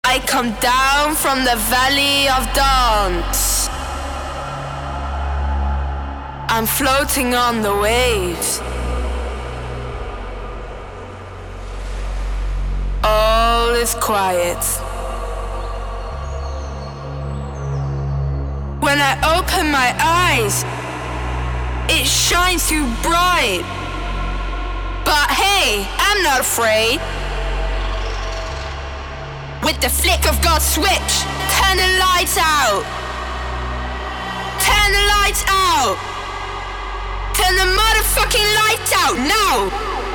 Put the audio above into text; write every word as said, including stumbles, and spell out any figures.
I come down from the valley of dance. I'm floating on the waves. All is quiet. When I open my eyes, it shines too bright. But hey, I'm not afraid. With the flick of God's switch, turn the lights out. Turn the lights out. Turn the motherfucking lights out now.